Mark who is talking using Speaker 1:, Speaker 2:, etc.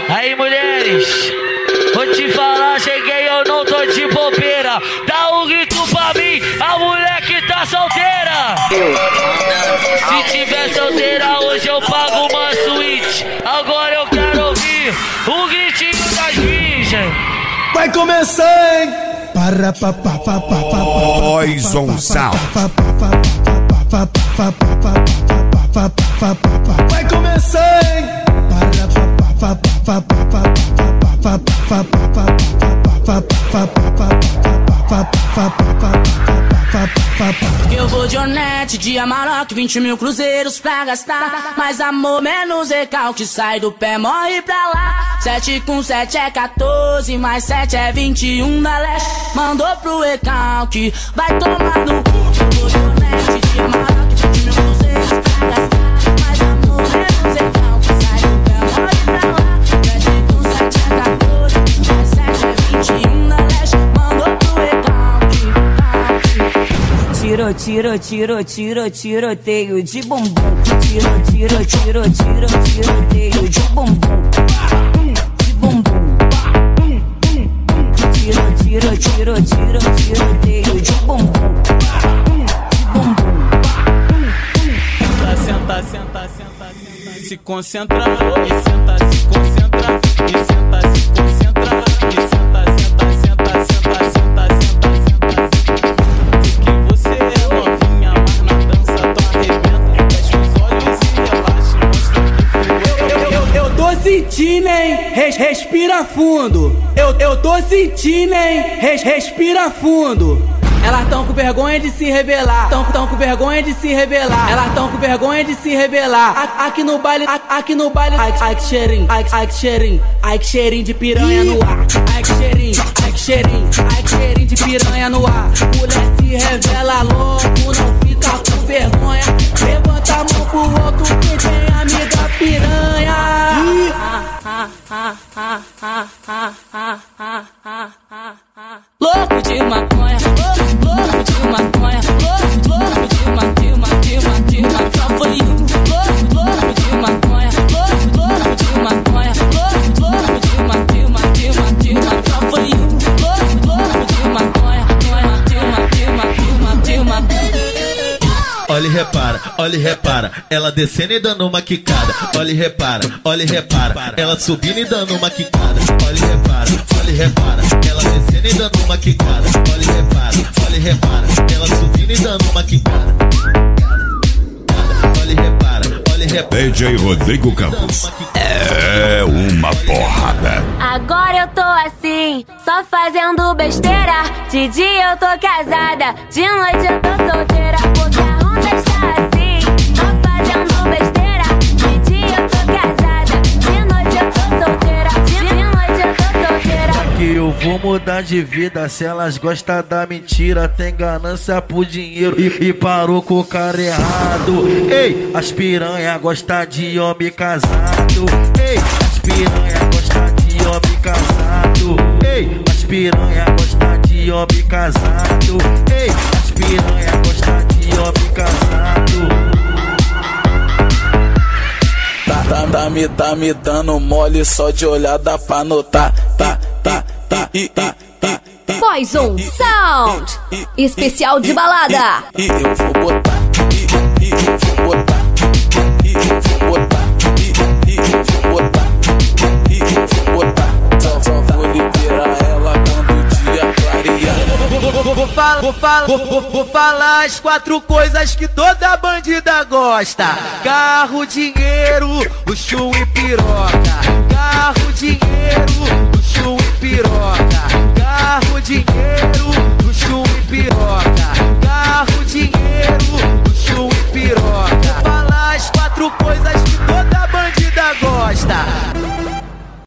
Speaker 1: Aí, mulheres, vou te falar, cheguei, eu não tô de bobeira. Dá um grito pra mim, a mulher que tá solteira. Se tiver solteira, hoje eu pago uma suíte. Agora eu quero ouvir o gritinho das virgens.
Speaker 2: Vai começar, hein?
Speaker 3: Poison Sound.
Speaker 2: Vai começar, hein?
Speaker 4: Eu vou de Onete, de Amarok, 20 mil cruzeiros pra gastar. Mais amor, menos recalque, sai do pé, morre pra lá. 7 com 7 é 14, mais 7 é 21 da leste. Mandou pro recalque, vai tomar no cu. Eu vou de Onete, de Amarok, 20 mil cruzeiros pra gastar. Mais amor, menos recalque, sai do pé, morre pra lá. 7 com 7 é 14, mais 7 é 21 da leste. Mandou pro recalque.
Speaker 5: Tiroteio de bumbum. Tiroteio de bumbum. De bumbum. Tiroteio de bumbum. De bumbum.
Speaker 6: Senta. Se concentra, e senta, se concentra, e senta, se concentra, e senta.
Speaker 7: Sentindo, hein? Respira fundo. Eu tô sentindo, hein? Respira fundo. Elas tão com vergonha de se revelar. Tão com vergonha de se revelar. Elas tão com vergonha de se revelar. Aqui no baile. Ai que cheirinho, ai que cheirinho de piranha no ar. Ai que cheirinho de piranha no ar. Mulher se revela logo, não fica com vergonha. Levanta a mão pro outro que tem amiga piranha.
Speaker 4: Louco de maconha, louco de maconha, louco de maconha, só foi um. Louco de maconha, louco de maconha, louco de maconha, só foi um. Louco de maconha,
Speaker 8: Olha e repara, ela descendo e dando uma quicada. Olha e repara, ela subindo e dando uma quicada. Olha e repara, ela descendo e dando uma quicada. Olha e repara, ela subindo e dando uma quicada. Olha e repara.
Speaker 3: DJ Rodrigo Campos. É uma porrada.
Speaker 9: Agora eu tô assim, só fazendo besteira. De dia eu tô casada, de noite eu tô solteira. Porque a onda está assim, só fazendo besteira. De dia eu tô casada, de noite eu tô solteira. De noite eu tô solteira.
Speaker 1: Que eu vou mudar de vida se elas gostam da mentira. Tem ganância por dinheiro e parou com o cara errado. Ei, as piranha gostam de homem casado. Ei, as piranha gostam de homem casado. Ei, as piranha gostam de homem casado. Ei, as piranha gostam de homem casado.
Speaker 6: Tá me dando mole só de olhar, dá pra notar.
Speaker 9: Poison Sound, especial de balada.
Speaker 6: E eu vou botar. Só vou liberar ela quando o dia clarear.
Speaker 1: Vou falar as 4 coisas que toda bandida gosta: carro, dinheiro, luxo e piroca.